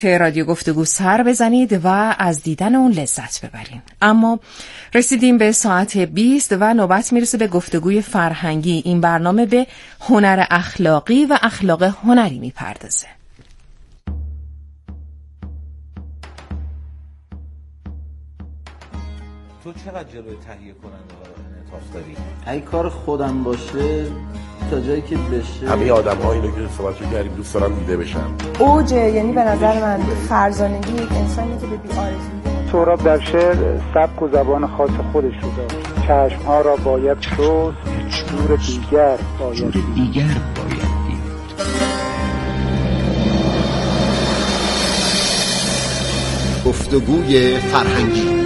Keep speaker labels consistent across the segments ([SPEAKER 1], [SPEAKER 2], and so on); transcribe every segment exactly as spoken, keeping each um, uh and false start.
[SPEAKER 1] رادیو گفتگو سر بزنید و از دیدن اون لذت ببرین. اما رسیدیم به ساعت بیست و نوبت میرسه به گفتگوی فرهنگی. این برنامه به هنر اخلاقی و اخلاق هنری میپردازه.
[SPEAKER 2] تو چقدر جلوی تهیه کننده ها انعطاف داری؟
[SPEAKER 3] اگه کار خودم باشه تا جایی که بشه.
[SPEAKER 4] همه آدم ها اینو که صحبت کردیم دوست دارم دیده بشن.
[SPEAKER 5] اوج یعنی به نظر من فرزانگی یک انسانی که به بی آرزویی.
[SPEAKER 6] سهراب در شعر سبک و زبان خاص خودش رو داشت. چشم ها را باید شست، نور دیگر باید دید. دیگر باید دید.
[SPEAKER 7] گفتگوی فرهنگی.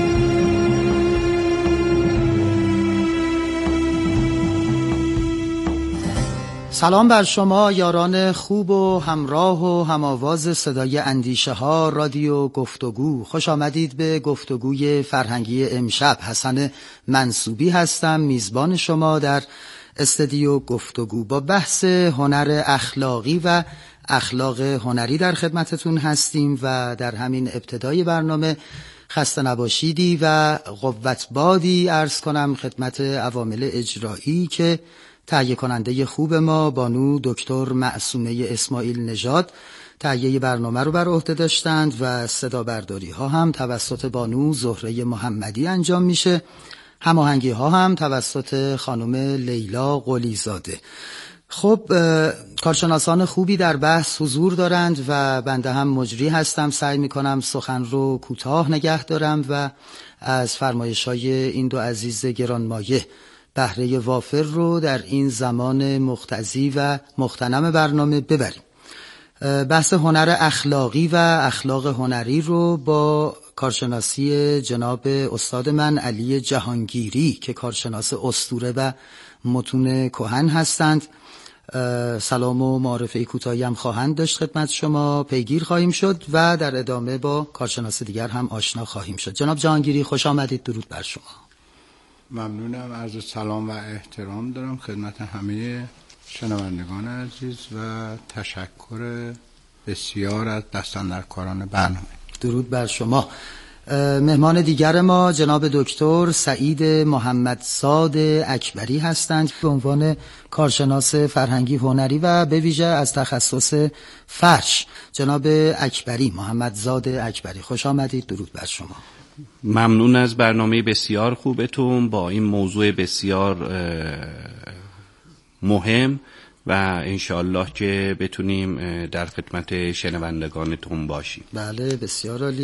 [SPEAKER 8] سلام بر شما یاران خوب و همراه و هماواز صدای اندیشه ها رادیو گفتگو. خوش آمدید به گفتگوی فرهنگی امشب. حسن منصوبی هستم، میزبان شما در استودیو گفتگو. با بحث هنر اخلاقی و اخلاق هنری در خدمتتون هستیم و در همین ابتدای برنامه خسته نباشیدی و قوت بادی عرض کنم خدمت عوامل اجرایی که تهیه کننده خوب ما بانو دکتر معصومه اسماعیل نژاد تهیه برنامه رو بر عهده داشتند و صدا برداری ها هم توسط بانو زهره محمدی انجام میشه. هماهنگی ها هم توسط خانم لیلا قلیزاده. خب کارشناسان خوبی در بحث حضور دارند و بنده هم مجری هستم. سعی میکنم سخن رو کوتاه نگه دارم و از فرمایش‌های این دو عزیز گرانمایه بهره وافر رو در این زمان مختزی و مغتنم برنامه ببریم. بحث هنر اخلاقی و اخلاق هنری رو با کارشناسی جناب استاد من علی جهانگیری که کارشناس اسطوره و متون کهن هستند سلام و معرفه کوتاهی هم خواهند داشت خدمت شما پیگیر خواهیم شد و در ادامه با کارشناس دیگر هم آشنا خواهیم شد. جناب جهانگیری خوش آمدید، درود بر شما.
[SPEAKER 9] ممنونم، عرض سلام و احترام دارم خدمت همه شنوندگان عزیز و تشکر بسیار از دستاندرکاران برنامه.
[SPEAKER 8] درود بر شما. مهمان دیگر ما جناب دکتر سعید محمدزاد اکبری هستند به عنوان کارشناس فرهنگی هنری و به ویژه از تخصص فرش. جناب اکبری، محمدزاد اکبری، خوش آمدید، درود بر شما.
[SPEAKER 10] ممنون از برنامه بسیار خوبتون با این موضوع بسیار مهم و انشاءالله که بتونیم در خدمت شنوندگانتون باشیم.
[SPEAKER 8] بله بسیار عالی.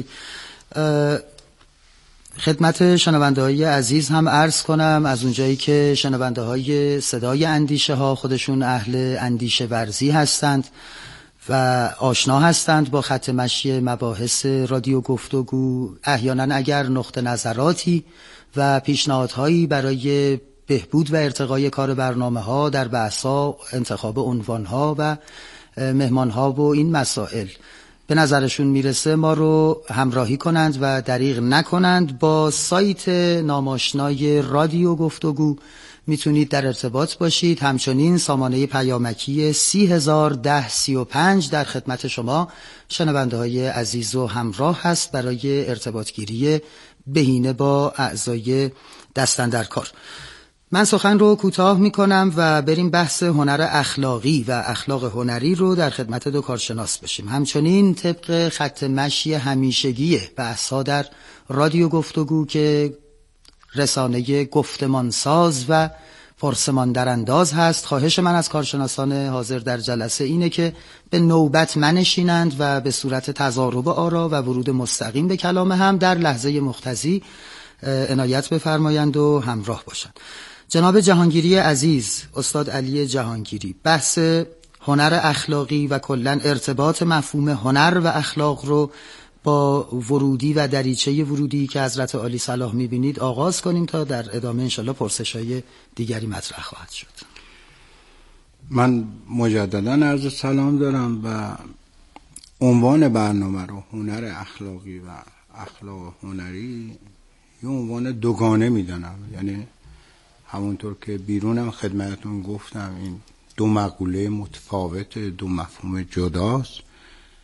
[SPEAKER 8] خدمت شنونده های عزیز هم عرض کنم از اونجایی که شنونده های صدای اندیشه ها خودشون اهل اندیشه ورزی هستند و آشنا هستند با خط مشی مباحث رادیو گفتگو، احیانا اگر نقطه نظراتی و پیشنهادهایی برای بهبود و ارتقای کار برنامه ها در بحث‌ها، انتخاب عنوان‌ها و مهمان‌ها و این مسائل به نظرشون میرسه ما رو همراهی کنند و دریغ نکنند. با سایت ناماشنای رادیو گفتگو میتونید در ارتباط باشید. همچنین سامانه پیامکی سی هزار ده سی و پنج در خدمت شما شنونده های عزیز و همراه هست برای ارتباط گیری بهینه با اعضای دستاندرکار. من سخن رو کوتاه میکنم و بریم بحث هنر اخلاقی و اخلاق هنری رو در خدمت دو کارشناس بشیم. همچنین طبق خط مشی همیشگی بحث‌ها در رادیو گفتگو که رسانه گفتمانساز و پرسمان در انداز هست، خواهش من از کارشناسان حاضر در جلسه اینه که به نوبت منشینند و به صورت تضارب آرا و ورود مستقیم به کلام هم در لحظه مقتضی عنایت بفرمایند و همراه باشند. جناب جهانگیری عزیز، استاد علی جهانگیری، بحث هنر اخلاقی و کلاً ارتباط مفهوم هنر و اخلاق رو با ورودی و دریچه ورودی که حضرت عالی صلاح میبینید آغاز کنیم تا در ادامه انشالله پرسش‌های دیگری مطرح خواهد شد.
[SPEAKER 9] من مجدداً عرض سلام دارم و عنوان برنامه رو هنر اخلاقی و اخلاق هنری یه عنوان دوگانه میدانم، یعنی همونطور که بیرونم خدمتتون گفتم این دو مقوله متفاوت، دو مفهوم جداست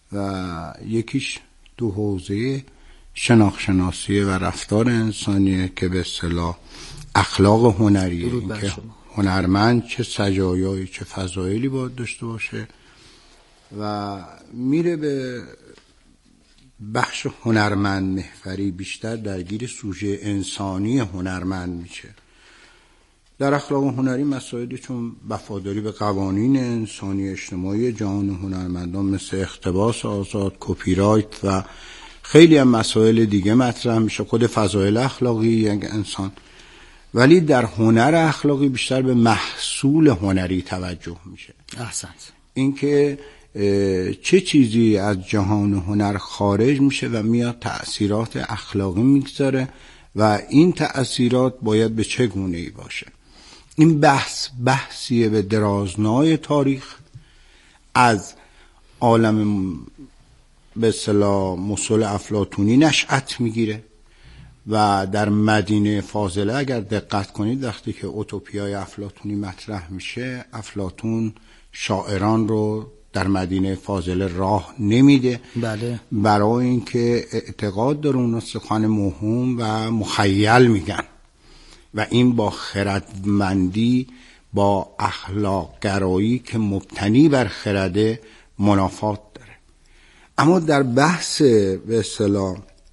[SPEAKER 9] و یکیش تو حوزه شناخت شناسی و رفتار انسانیه که به اصطلاح اخلاق هنریه، این که هنرمند چه سجایایی چه فضایلی باید داشته باشه و میره به بخش هنرمند محوری، بیشتر درگیر سوژه انسانی هنرمند میشه. در اخلاق هنری مسائلی چون وفاداری به قوانین انسانی اجتماعی جهان هنرمندان مثل اقتباس آزاد، کپی رایت و خیلی هم مسائل دیگه مطرح میشه، خود فضایل اخلاقی یک انسان. ولی در هنر اخلاقی بیشتر به محصول هنری توجه میشه.
[SPEAKER 8] احسنت.
[SPEAKER 9] اینکه چه چیزی از جهان هنر خارج میشه و میاد تأثیرات اخلاقی میگذاره و این تأثیرات باید به چه گونه‌ای باشه. این بحث بحثیه به درازنای تاریخ، از عالم به اصطلاح مسل افلاطونی نشأت میگیره و در مدینه فاضله اگر دقت کنید وقتی که اوتوپیای افلاطونی مطرح میشه، افلاطون شاعران رو در مدینه فاضله راه نمیده.
[SPEAKER 8] بله. برای
[SPEAKER 9] اینکه اعتقاد داره اونا سخن موهوم و مخیل میگن و این با خردمندی، با اخلاق گرایی که مبتنی بر خرده منافات داره. اما در بحث به اصطلاح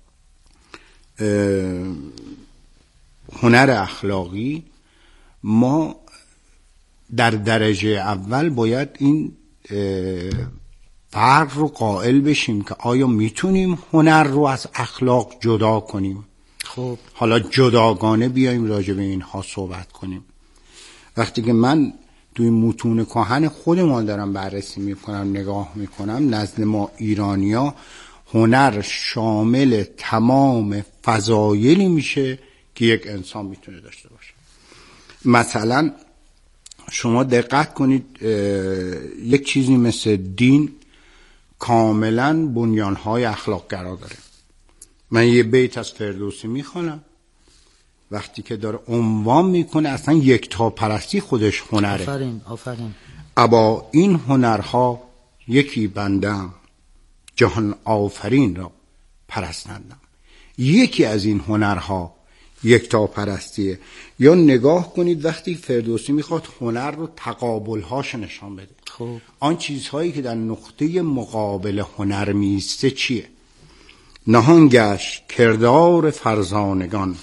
[SPEAKER 9] هنر اخلاقی ما در درجه اول باید این فرق رو قائل بشیم که آیا میتونیم هنر رو از اخلاق جدا کنیم؟
[SPEAKER 8] خب
[SPEAKER 9] حالا جداگانه بیایم راجع به اینها صحبت کنیم. وقتی که من توی متون کهن خودمان دارم بررسی میکنم، نگاه میکنم، نزد ما ایرانیا هنر شامل تمام فضایلی میشه که یک انسان میتونه داشته باشه. مثلا شما دقت کنید یک چیزی مثل دین کاملا بنیانهای اخلاق‌گرا داره. من یه بیت از فردوسی میخوانم، وقتی که داره عنوان میکنه اصلا یکتا پرستی خودش هنره.
[SPEAKER 8] آفرین آفرین.
[SPEAKER 9] ابا این هنرها یکی بندم، جهان آفرین را پرستندم. یکی از این هنرها یکتا پرستیه. یا نگاه کنید وقتی فردوسی میخواد هنر رو تقابلهاش نشان بده،
[SPEAKER 8] خب
[SPEAKER 9] آن چیزهایی که در نقطه مقابل هنر میسته چیه؟ نهان گشت کردار فرزانگان،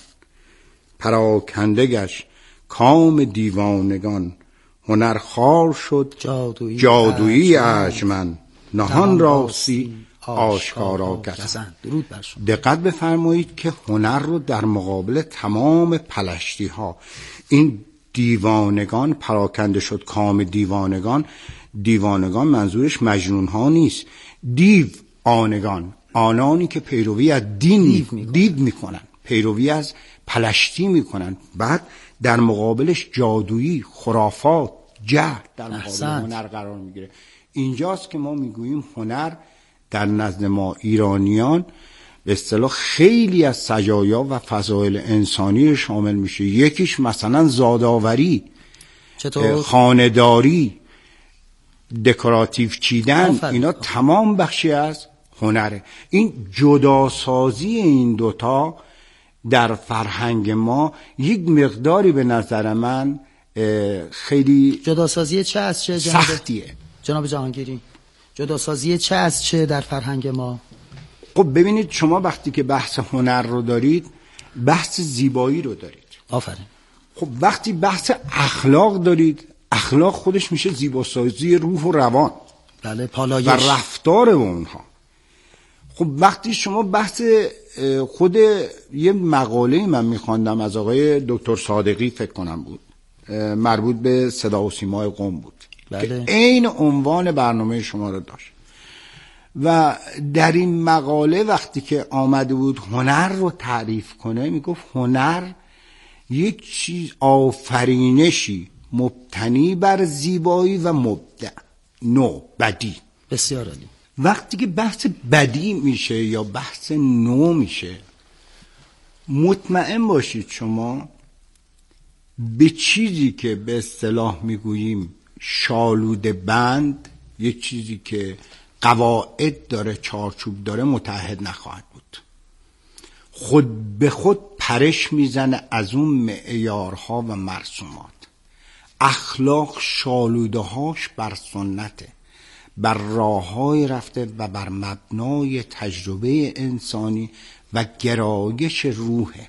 [SPEAKER 9] پراکنده گشت کام دیوانگان. هنر خار شد
[SPEAKER 8] جادویی,
[SPEAKER 9] جادویی ارجمند، نهان راستی آشکارا گزند. دقت بفرمایید که هنر رو در مقابل تمام پلشتی ها، این دیوانگان پراکنده شد کام دیوانگان. دیوانگان منظورش مجنون ها نیست، دیو آنگان، آنانی که پیروی از دین دید میکنن، پیروی از پلشتی میکنن. بعد در مقابلش جادویی، خرافات، جهل در مقابل هنر قرار میگیره. اینجاست که ما میگوییم هنر در نزد ما ایرانیان به اصطلاح خیلی از سجایا و فضایل انسانی شامل میشه. یکیش مثلا زادآوری، خانه‌داری، دکوراتیو چیدن، اینا تمام بخشی از هنره. این جداسازی این دوتا در فرهنگ ما یک مقداری به نظر من خیلی
[SPEAKER 8] جداسازی چه از چه جناب
[SPEAKER 9] سختیه
[SPEAKER 8] جناب جهانگیری؟ جداسازی چه از چه در فرهنگ ما؟
[SPEAKER 9] خب ببینید شما وقتی که بحث هنر رو دارید بحث زیبایی رو دارید.
[SPEAKER 8] آفرین.
[SPEAKER 9] خب وقتی بحث اخلاق دارید، اخلاق خودش میشه زیباسازی روح و روان.
[SPEAKER 8] بله، پالایش
[SPEAKER 9] و رفتار اونها. خب وقتی شما بحث خود یه مقاله من میخواندم از آقای دکتر صادقی فکر کنم بود، مربوط به صدا و سیمای قم بود،
[SPEAKER 8] بله.
[SPEAKER 9] که عین عنوان برنامه شما رو داشت و در این مقاله وقتی که آمده بود هنر رو تعریف کنه میگفت هنر یک چیز آفرینشی مبتنی بر زیبایی و مبدع، نو، بدی.
[SPEAKER 8] بسیار عالی.
[SPEAKER 9] وقتی که بحث بدی میشه یا بحث نو میشه، مطمئن باشید شما به چیزی که به اصطلاح میگوییم شالوده بند، یک چیزی که قواعد داره، چارچوب داره، متحد نخواهد بود. خود به خود پرش میزنه از اون معیارها و مرسومات. اخلاق شالوده هاش بر سنته، بر راههای رفته و بر مبنای تجربه انسانی و گرایش روحه.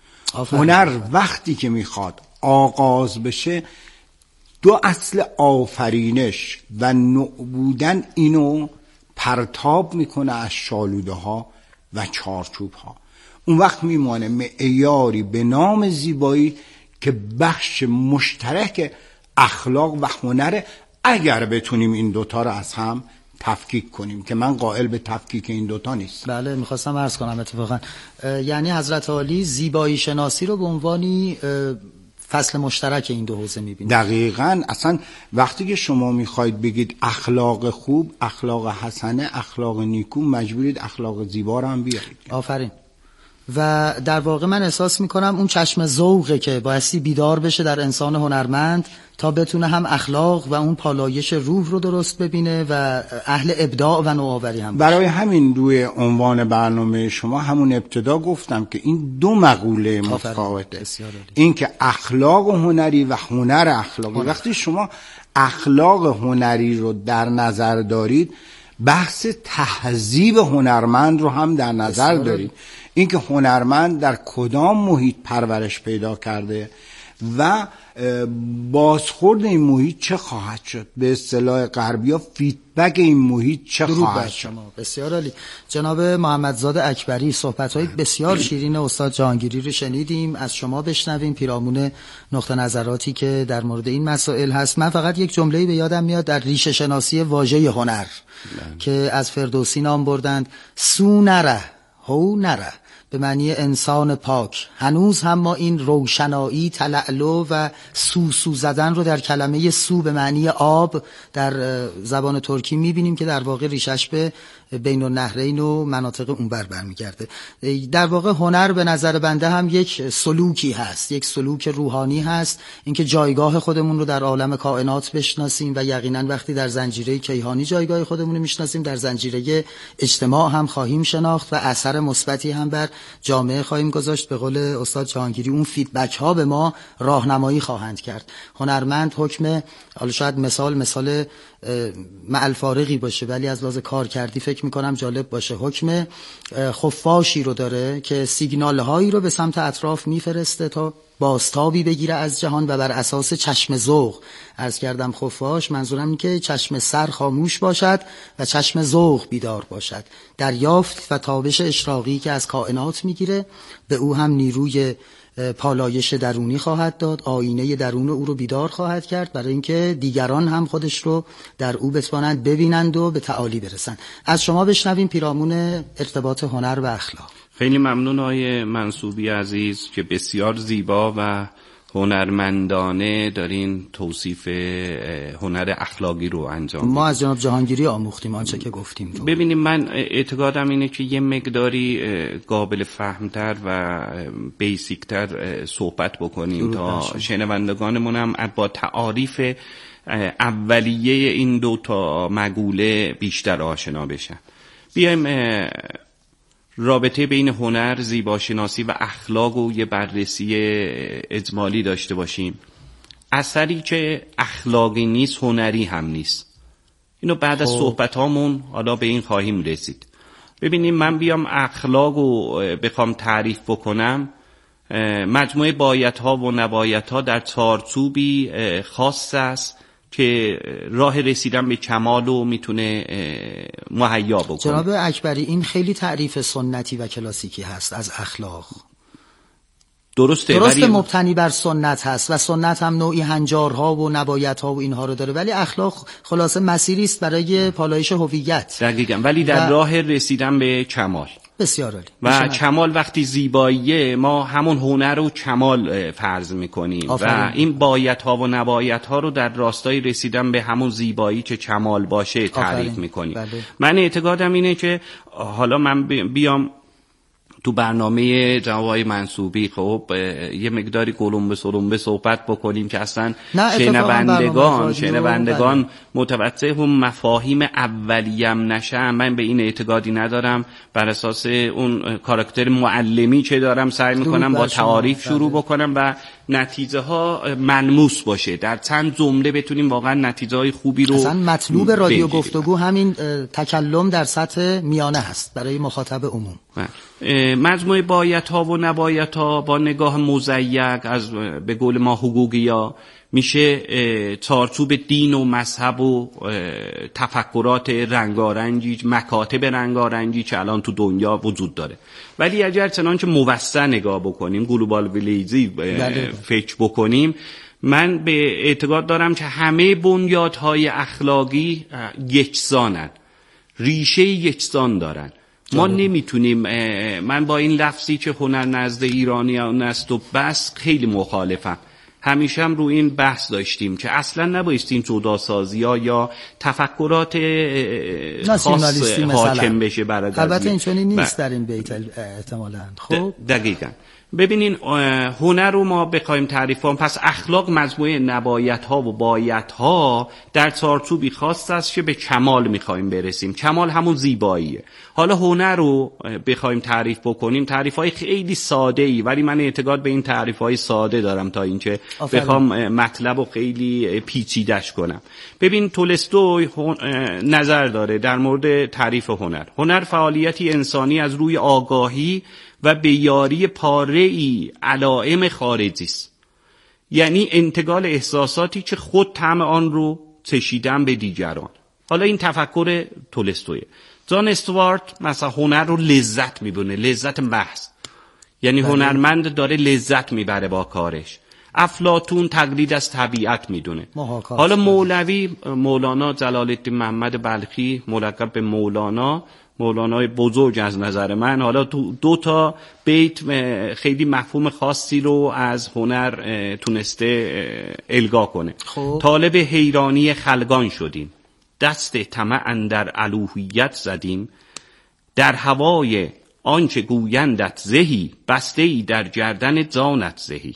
[SPEAKER 9] هنر وقتی که میخواد آغاز بشه، دو اصل آفرینش و نوع بودن اینو پرتاب میکنه از شالوده ها و چارچوب ها. اون وقت میمانه معیاری به نام زیبایی که بخش مشترک اخلاق و هنر، اگر بتونیم این دوتا رو از هم تفکیک کنیم، که من قائل به تفکیک این دوتا نیست.
[SPEAKER 8] بله، میخواستم عرض کنم اتفاقا یعنی حضرت عالی زیبایی شناسی رو به عنوانی فصل مشترک این دو حوزه میبینید.
[SPEAKER 9] دقیقاً. اصلا وقتی که شما میخواید بگید اخلاق خوب، اخلاق حسنه، اخلاق نیکو، مجبورید اخلاق زیبا رو هم بیارید.
[SPEAKER 8] آفرین. و در واقع من احساس میکنم اون چشم ذوقه که بایستی بیدار بشه در انسان هنرمند تا بتونه هم اخلاق و اون پالایش روح رو درست ببینه و اهل ابداع و نوآوری هم باشه.
[SPEAKER 9] برای همین روی عنوان برنامه شما همون ابتدا گفتم که این دو مقوله متفاوته، این که اخلاق هنری و هنر اخلاقی. هنر. وقتی شما اخلاق هنری رو در نظر دارید، بحث تهذیب هنرمند رو هم در نظر دارید، اینکه هنرمند در کدام محیط پرورش پیدا کرده و بازخورد این محیط چه خواهد شد، به اصطلاح غربی ها فیدبک این محیط چه خواهد شد.
[SPEAKER 8] بسیار عالی. جناب محمدزاده اکبری، صحبت‌های بسیار شیرین استاد جهانگیری رو شنیدیم، از شما بشنویم پیرامون نقطه نظراتی که در مورد این مسائل هست. من فقط یک جمله‌ای به یادم میاد در ریشه شناسی واژه هنر که از فردوسی نام بردند: سو نره هو نره، به معنی انسان پاک. هنوز هم ما این روشنایی، تلالو و سو سو زدن رو در کلمه سو به معنی آب در زبان ترکی میبینیم که در واقع ریشش به بین النهرین و مناطق اونور برمیگرده. در واقع هنر به نظر بنده هم یک سلوکی هست، یک سلوک روحانی هست، اینکه جایگاه خودمون رو در عالم کائنات بشناسیم و یقینا وقتی در زنجیره کیهانی جایگاه خودمون رو میشناسیم، در زنجیره اجتماع هم خواهیم شناخت و اثر مثبتی هم بر جامعه خواهیم گذاشت. به قول استاد جهانگیری اون فیدبک ها به ما راهنمایی خواهند کرد. هنرمند حکم، حالا شاید مثال مثال معل فارغی باشه ولی از لحاظ کارکردی فکر میکنم جالب باشه، حکم خفاشی رو داره که سیگنال هایی رو به سمت اطراف میفرسته تا بازتابی بگیره از جهان و بر اساس چشم ذوق. عرض کردم خفاش، منظورم اینه که چشم سر خاموش باشد و چشم ذوق بیدار باشد. دریافت و تابش اشراقی که از کائنات میگیره به او هم نیروی پالایش درونی خواهد داد، آینه درون او رو بیدار خواهد کرد برای اینکه دیگران هم خودش رو در او بتوانند ببینند و به تعالی برسند. از شما بشنویم پیرامون ارتباط هنر و اخلاق.
[SPEAKER 10] خیلی ممنون آقای منصوبی عزیز که بسیار زیبا و هنرمندانه دارین توصیف هنر اخلاقی رو انجام
[SPEAKER 8] ما از جناب جهانگیری آموختیم آنچه که گفتیم رو.
[SPEAKER 10] ببینیم، من اعتقادم اینه که یه مقداری قابل فهمتر و بیسیکتر صحبت بکنیم تا شنوندگانمون هم با تعاریف اولیه این دو تا مقوله بیشتر آشنا بشن. بیایم رابطه بین هنر، زیباشناسی و اخلاق و یه بررسی اجمالی داشته باشیم. اثری که اخلاقی نیست هنری هم نیست. اینو بعد از صحبت هامون حالا به این خواهیم رسید. ببینیم، من بیام اخلاق رو بخوام تعریف بکنم، مجموعه بایدها و نبایدها در چارچوبی خاص است که راه رسیدن به کمال رو میتونه مهیا بکنه.
[SPEAKER 8] جناب اکبری، این خیلی تعریف سنتی و کلاسیکی هست از اخلاق.
[SPEAKER 10] درسته،
[SPEAKER 8] درسته مبتنی بر سنت هست و سنت هم نوعی هنجارها و نبایدها و اینها رو داره، ولی اخلاق خلاصه مسیری است برای پالایش هویت.
[SPEAKER 10] دقیقاً، ولی در و... راه رسیدن به کمال.
[SPEAKER 8] بسیار عالی.
[SPEAKER 10] و کمال وقتی زیباییه، ما همون هنر رو کمال فرض میکنیم آفرین. و این بایدها و نبایدها رو در راستای رسیدن به همون زیبایی که کمال باشه تعریف میکنیم. بله. من اعتقادم اینه که حالا من بیام تو برنامه جناب آقای منصوبی خب یه مقداری گلومبه سلومبه صحبت بکنیم که اصلا شنوندگان شنوندگان متوجه هم مفاهیم اولیم نشن. من به این اعتقادی ندارم. بر اساس اون کاراکتر معلمی که دارم سعی میکنم با تعاریف شروع بکنم و نتیجه ها ملموس باشه، در چند جمله بتونیم واقعا نتیجه های خوبی رو.
[SPEAKER 8] اصلا مطلوب رادیو گفتگو همین تکلم در سطح میانه هست برای مخاطب عموم.
[SPEAKER 10] مجموعه بایدها ها و نبایدها ها با نگاه مزیق از به قول ما حقوقیا میشه چارچوب دین و مذهب و تفکرات رنگارنگی، مکاتب رنگارنگی که الان تو دنیا وجود داره. ولی اگر چنانچه موسع نگاه بکنیم، گلوبال ویلیجی فکر بکنیم، من به اعتقاد دارم که همه بنیادهای اخلاقی یکسانن، ریشه یکسان دارن. ما نمیتونیم، من با این لفظی که هنر نزد ایرانیان است و بس خیلی مخالفم. همیشه هم رو این بحث داشتیم که اصلا نبایستیم جداسازی ها یا تفکرات خاص حاکم بشه برای
[SPEAKER 8] البته این چنین نیست در این بیت احتمالاً. خب
[SPEAKER 10] دقیقاً. ببینین هنر رو ما بخوایم تعریف کنیم، پس اخلاق مجموعه نبایدها و بایدها در چارچوبی خاص است که به کمال میخوایم برسیم. کمال همون زیباییه. حالا هنر رو بخوایم تعریف بکنیم، تعریف‌های خیلی ساده‌ای، ولی من اعتقاد به این تعریف‌های ساده دارم تا اینکه بخوام مطلب رو خیلی پیچیده‌اش کنم. ببین تولستوی نظر داره در مورد تعریف هنر. هنر فعالیتی انسانی از روی آگاهی و به یاری پاره‌ای علائم خارجی است، یعنی انتقال احساساتی که خود طعم آن رو چشیدن به دیگران. حالا این تفکر تولستویه. جان استوارت مثلا هنر رو لذت میبونه، لذت محض، یعنی بله. هنرمند داره لذت میبره با کارش. افلاطون تقلید از طبیعت میدونه. حالا مولوی، مولانا جلال الدین محمد بلخی ملقب به مولانا، مولانای بزرگ از نظر من، حالا تو دو تا بیت خیلی مفهوم خاصی رو از هنر تونسته القا کنه. خوب. طالب حیرانی خلقان شدیم، دست طمع اندر الوهیت زدیم، در هوای آنچه گویندت زهی، بسته ای در گردن جانت زهی.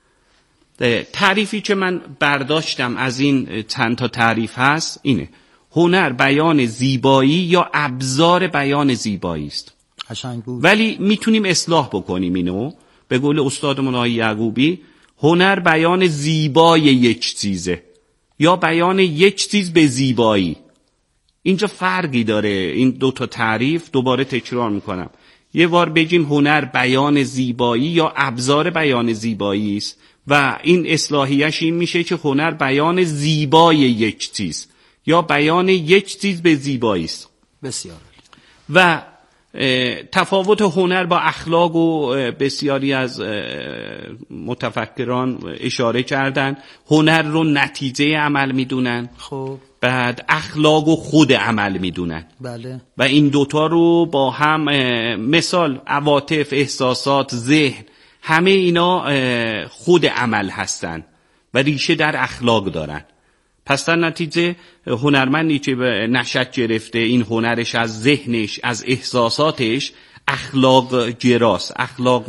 [SPEAKER 10] تعریفی که من برداشتم از این چند تا تعریف هست اینه: هنر بیان زیبایی یا ابزار بیان زیبایی است. ولی میتونیم اصلاح بکنیم اینو. به قول استادمون آقای یعقوبی، هنر بیان زیبای یک چیزه یا بیان یک چیز به زیبایی. اینجا فرقی داره این دو تا تعریف. دوباره تکرار میکنم، یه بار بگیم هنر بیان زیبایی یا ابزار بیان زیبایی است و این اصلاحیش این میشه که هنر بیان زیبای یک چیز یا بیان یک چیز به زیبایی است.
[SPEAKER 8] بسیار.
[SPEAKER 10] و تفاوت هنر با اخلاق و بسیاری از متفکران اشاره کردن. هنر رو نتیجه عمل میدونن، خب بعد اخلاق و خود عمل میدونن.
[SPEAKER 8] بله.
[SPEAKER 10] و این دوتا رو با هم، مثال عواطف، احساسات، ذهن، همه اینا خود عمل هستن و ریشه در اخلاق دارن. پس در نتیجه هنرمندی که نشأت گرفته این هنرش از ذهنش، از احساساتش، اخلاق گراست، اخلاق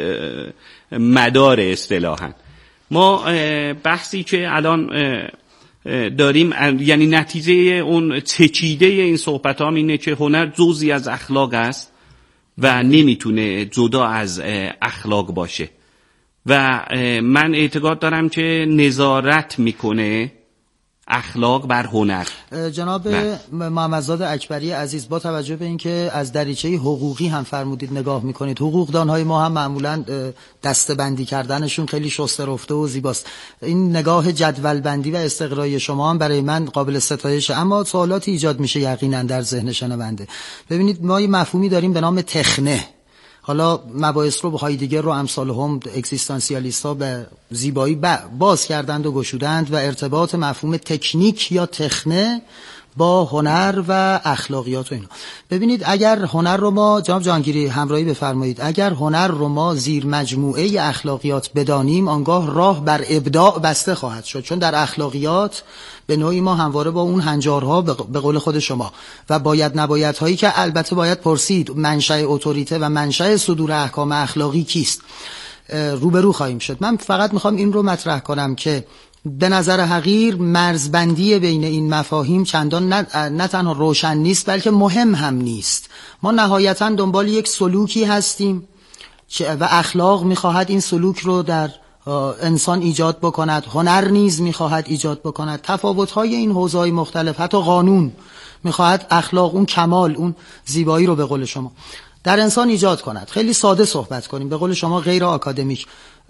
[SPEAKER 10] مدار اصطلاحاً. ما بحثی که الان داریم، یعنی نتیجه اون چچیده این صحبت هم اینه که هنر جزئی از اخلاق است و نمیتونه جدا از اخلاق باشه و من اعتقاد دارم که نظارت میکنه اخلاق بر هنر.
[SPEAKER 8] جناب محمدزاده اکبری عزیز، با توجه به اینکه از دریچه حقوقی هم فرمودید نگاه میکنید، حقوقدانهای ما هم معمولا دسته‌بندی کردنشون خیلی شسته رفته و زیباست. این نگاه جدول بندی و استقرایی شما هم برای من قابل ستایشه، اما سوالاتی ایجاد میشه یقینا در ذهن شنونده. ببینید ما یه مفهومی داریم به نام تخنه. حالا مباحث رو به هایدگر رو امثال هم اگزیستانسیالیست ها به زیبایی باز کردند و گشودند و ارتباط مفهوم تکنیک یا تخنه با هنر و اخلاقیات و اینا. ببینید اگر هنر رو ما، جناب جهانگیری همراهی بفرمایید، اگر هنر رو ما زیر مجموعه اخلاقیات بدانیم آنگاه راه بر ابداع بسته خواهد شد، چون در اخلاقیات به نوعی ما همواره با اون هنجارها به قول خود شما و باید نباید هایی که البته باید پرسید منشأ اتوریته و منشأ صدور احکام اخلاقی کیست روبرو خواهیم شد. من فقط میخوام این رو مطرح کنم که به نظر حقیر مرزبندی بین این مفاهیم چندان نه, نه تنها روشن نیست بلکه مهم هم نیست. ما نهایتاً دنبال یک سلوکی هستیم و اخلاق میخواهد این سلوک رو در انسان ایجاد بکند، هنر نیز میخواهد ایجاد بکند، تفاوت‌های این حوزه‌های مختلف، حتی قانون میخواهد اخلاق، اون کمال، اون زیبایی رو به قول شما در انسان ایجاد کند. خیلی ساده صحبت کنیم، به قول شما غیر آکادمیک.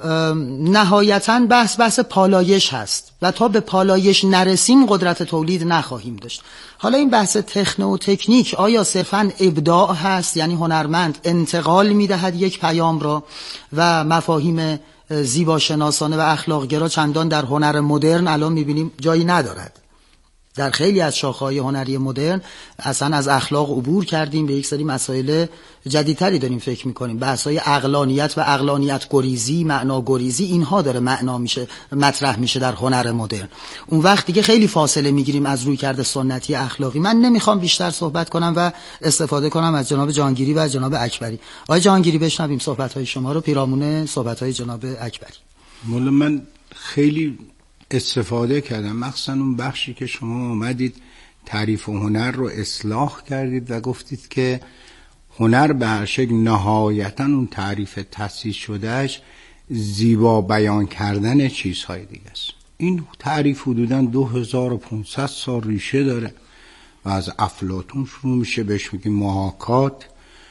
[SPEAKER 8] نهایتاً بحث بحث پالایش هست و تا به پالایش نرسیم قدرت تولید نخواهیم داشت. حالا این بحث تکنو و تکنیک آیا صرفاً ابداع هست، یعنی هنرمند انتقال میدهد یک پیام را و مفاهیم زیباشناسانه و اخلاقگرا چندان در هنر مدرن الان میبینیم جایی ندارد. در خیلی از شاخه‌های هنری مدرن اصلا از اخلاق عبور کردیم، به یک سری مسائل جدیدتری داریم فکر میکنیم. بحث‌های عقلانیت و عقلانیت گریزی، معنا گریزی، اینها داره معنا میشه، مطرح میشه در هنر مدرن. اون وقت دیگه خیلی فاصله میگیریم از رویکرد سنتی اخلاقی. من نمیخوام بیشتر صحبت کنم و استفاده کنم از جناب جهانگیری و جناب اکبری. آقای جهانگیری بشنویم صحبت‌های شما رو پیرامون صحبت‌های جناب اکبری.
[SPEAKER 9] مولا من خیلی استفاده کردم، مخصوصا اون بخشی که شما اومدید تعریف هنر رو اصلاح کردید و گفتید که هنر به هر شکل نهایتا اون تعریف تأسیس شدهش زیبا بیان کردن چیزهای دیگه است. این تعریف حدوداً دو هزار و پانصد سال ریشه داره و از افلاطون شروع میشه، بهش میگیم محاکات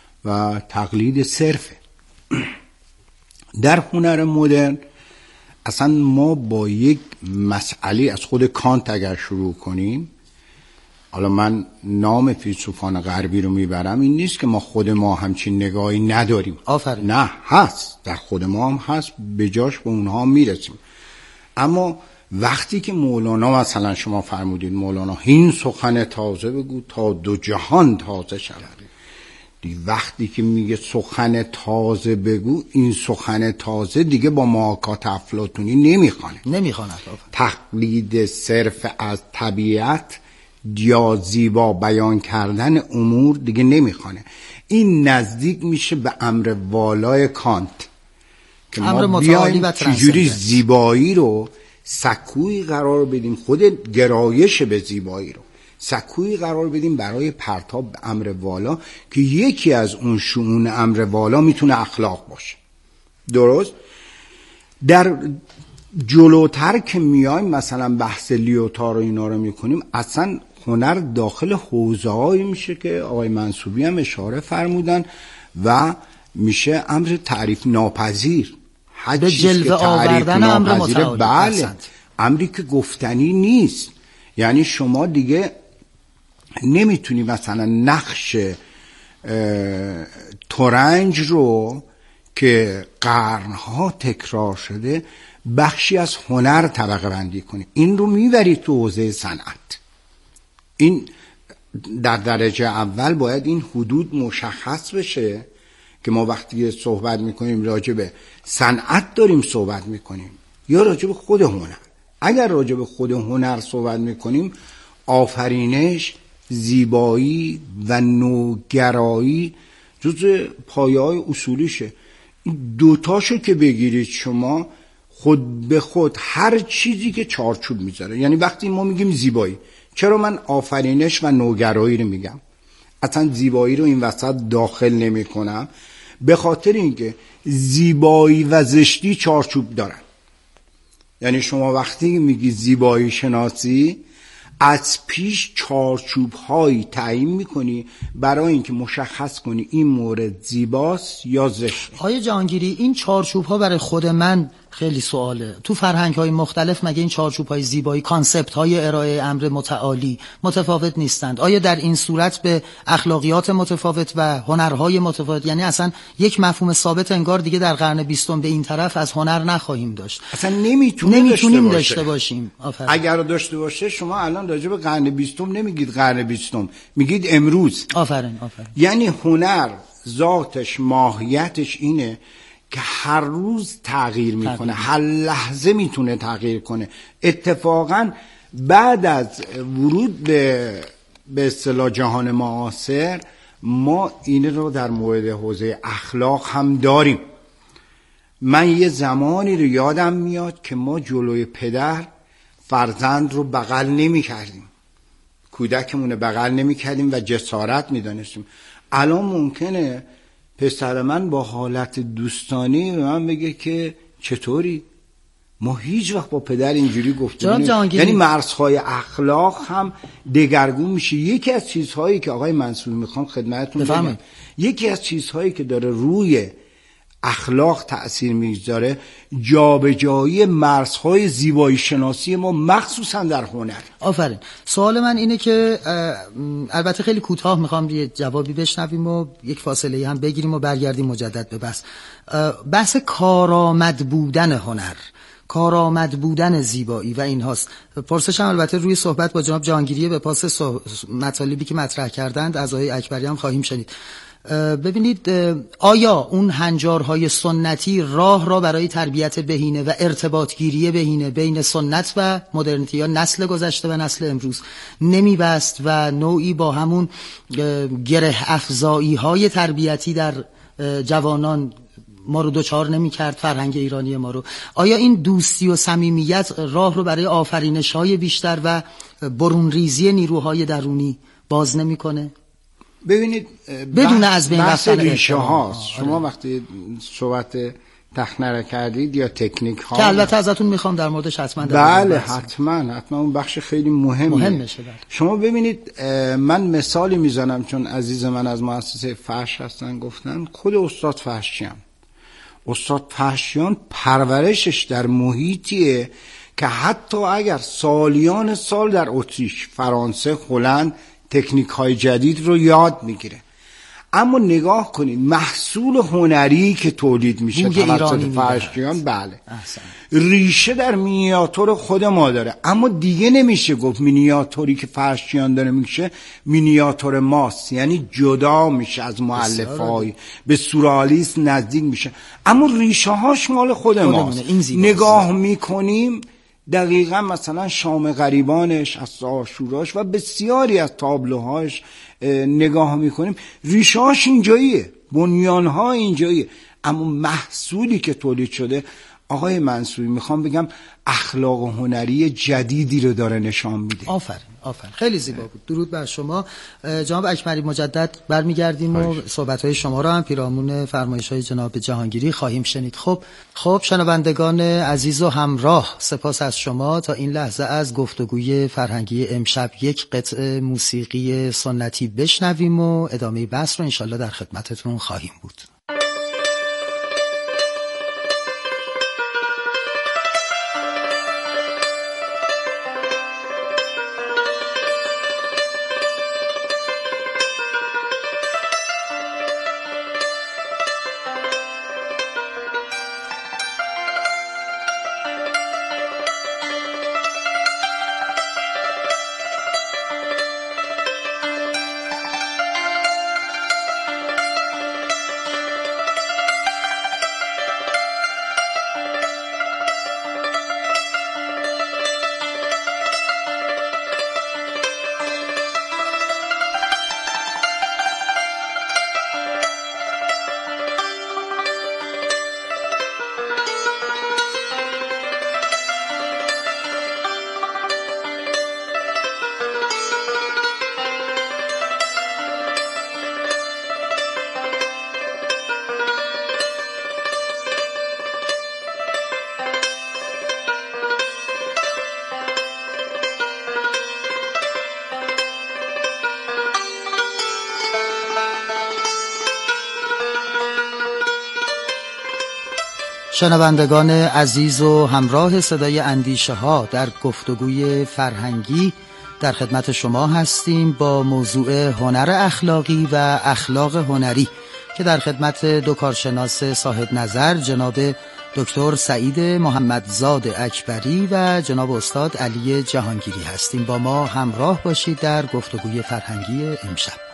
[SPEAKER 9] و تقلید صرفه. در هنر مدرن اصلا ما با یک مسئله از خود کانت اگر شروع کنیم، حالا من نام فیلسوفان غربی رو میبرم، این نیست که ما خود ما همچین نگاهی نداریم.
[SPEAKER 8] آفرین. نه،
[SPEAKER 9] هست، در خود ما هم هست، به جاش به اونها میرسیم. اما وقتی که مولانا مثلا شما فرمودید مولانا این سخن تازه بگو تا دو جهان تازه شود، دی وقتی که میگه سخن تازه بگو، این سخن تازه دیگه با محاکات افلاطونی نمیخوانه
[SPEAKER 8] نمیخوانه
[SPEAKER 9] تقلید صرف از طبیعت یا زیبا بیان کردن امور دیگه نمیخوانه. این نزدیک میشه به امر والای کانت که ما بیایم چجوری زیبایی رو سکوی قرار بدیم، خود گرایش به زیبایی رو سکوی قرار بدیم برای پرتاب به امر والا که یکی از اون شؤون امر والا میتونه اخلاق باشه. درست؟ در جلوتر که میایم مثلا بحث لیوتار و اینا رو میکنیم، اصلا هنر داخل حوزه‌ای میشه که آقای منصوبی هم اشاره فرمودن و میشه امر تعریف ناپذیر،
[SPEAKER 8] به جلوه آوردن امر متعالی.
[SPEAKER 9] بله، امری که گفتنی نیست. یعنی شما دیگه نمیتونی مثلا نقش ترنج رو که قرنها تکرار شده بخشی از هنر طبقه بندی کنی، این رو میبری تو حوزه صنعت. این در درجه اول باید این حدود مشخص بشه که ما وقتی صحبت میکنیم راجع به صنعت داریم صحبت میکنیم یا راجع به خود هنر. اگر راجع به خود هنر صحبت میکنیم، آفرینش، زیبایی و نوگرایی جز پایه‌های اصولیشه. این دوتاشو که بگیرید شما، خود به خود هر چیزی که چارچوب میذاره. یعنی وقتی ما میگیم زیبایی، چرا من آفرینش و نوگرایی رو میگم؟ اصلا زیبایی رو این وسط داخل نمی کنم، به خاطر اینکه زیبایی و زشتی چارچوب دارن. یعنی شما وقتی میگی زیبایی شناسی، از پیش چارچوب هایی تعیین میکنی برای اینکه مشخص کنی این مورد زیباست یا زشت.
[SPEAKER 8] آقای جهانگیری، این چارچوب ها برای خود من خیلی سواله. تو فرهنگ‌های مختلف مگه این چارچوب‌های زیبایی، کانسپت‌های ارائه امر متعالی متفاوت نیستند؟ آیا در این صورت به اخلاقیات متفاوت و هنرهای متفاوت، یعنی اصلا یک مفهوم ثابت انگار دیگه در قرن بیستم به این طرف از هنر نخواهیم داشت؟
[SPEAKER 9] اصلا نمیتونیم
[SPEAKER 8] نمیتونیم
[SPEAKER 9] داشته,
[SPEAKER 8] داشته باشیم. آفرین.
[SPEAKER 9] اگر داشته باشه شما الان راجع به قرن بیستم نمیگید قرن بیستم، میگید امروز.
[SPEAKER 8] آفرین آفرین.
[SPEAKER 9] یعنی هنر ذاتش ماهیتش اینه که هر روز تغییر میکنه، تغییر. هر لحظه میتونه تغییر کنه. اتفاقا بعد از ورود به به اصطلاح جهان معاصر ما این رو در مورد حوزه اخلاق هم داریم. من یه زمانی رو یادم میاد که ما جلوی پدر فرزند رو بغل نمی کردیم، کودکمون رو بغل نمی کردیم و جسارت می دانستیم. الان ممکنه پسر من با حالت دوستانی به من بگه که چطوری؟ ما هیچ وقت با پدر اینجوری گفتیم. یعنی مرزهای اخلاق هم دگرگون میشه. یکی از چیزهایی که آقای منصوری میخوام خدمتتون بگم، یکی از چیزهایی که داره روی اخلاق تأثیر میگذاره جابجایی مرزهای زیبایی شناسی ما مخصوصا در هنر.
[SPEAKER 8] آفرین. سوال من اینه که البته خیلی کوتاه میخوام یه جوابی بشنویم و یک فاصله هم بگیریم و برگردیم مجدد به بحث. بحث کارآمد بودن هنر، کارآمد بودن زیبایی و این هاست. پرسشم البته روی صحبت با جناب جهانگیری به پاس مطالبی که مطرح کردند از آقای اکبری هم خواهیم شنید. ببینید آیا اون هنجارهای سنتی راه را برای تربیت بهینه و ارتباطگیری بهینه بین سنت و مدرنیته یا نسل گذشته و نسل امروز نمیبست و نوعی با همون گره افزایی های تربیتی در جوانان ما رو دوچار نمی کرد، فرهنگ ایرانی ما رو؟ آیا این دوستی و صمیمیت راه رو برای آفرینش های بیشتر و برون ریزی نیروهای درونی باز نمی کنه؟
[SPEAKER 9] ببینید
[SPEAKER 8] بدون از بین رفتن
[SPEAKER 9] ریشه هاست. شما وقتی صحبت تخنره کردید یا تکنیک ها
[SPEAKER 8] که البته ازتون میخوام در موردش حتما
[SPEAKER 9] بله حتما حتما اون بخش خیلی مهمیه.
[SPEAKER 8] مهم
[SPEAKER 9] شما ببینید من مثالی میزنم چون عزیز من از مؤسسه فحش هستن گفتن، خود استاد فحشیان استاد فحشیان پرورشش در محیطیه که حتی اگر سالیان سال در اتریش، فرانسه، هلند تکنیک های جدید رو یاد میگیره، اما نگاه کنید محصول هنری که تولید میشه توسط فحشیان بله احسن. ریشه در مینیاتور خود ما داره، اما دیگه نمیشه گفت مینیاتوری که فحشیان داره میشه مینیاتور ماست، یعنی جدا میشه از مؤلفه‌های به سورئالیسم نزدیک میشه، اما ریشه هاش مال خود ماست. نگاه میکنیم دقیقا مثلا شام غریبانش، از عاشوراش و بسیاری از تابلوهاش نگاه میکنیم ریشهاش اینجاییه، بنیانها اینجاییه، اما محصولی که تولید شده آقای منصوری میخوام بگم اخلاق و هنری جدیدی رو داره نشان میده.
[SPEAKER 8] آفرین آفرین، خیلی زیبا بود. درود بر شما جناب اکبری. مجدد برمیگردیم و صحبت‌های شما رو هم پیرامون فرمایش‌های جناب جهانگیری خواهیم شنید. خب خب شنوندگان عزیز و همراه، سپاس از شما. تا این لحظه از گفتگوی فرهنگی امشب یک قطعه موسیقی سنتی بشنویم و ادامه بحث رو انشالله در خدمتتون خواهیم بود. شنوندگان عزیز و همراه صدای اندیشه ها در گفتگوی فرهنگی در خدمت شما هستیم با موضوع هنر اخلاقی و اخلاق هنری که در خدمت دو کارشناس صاحب نظر جناب دکتر سعید محمدزاد اکبری و جناب استاد علی جهانگیری هستیم. با ما همراه باشید در گفتگوی فرهنگی امشب.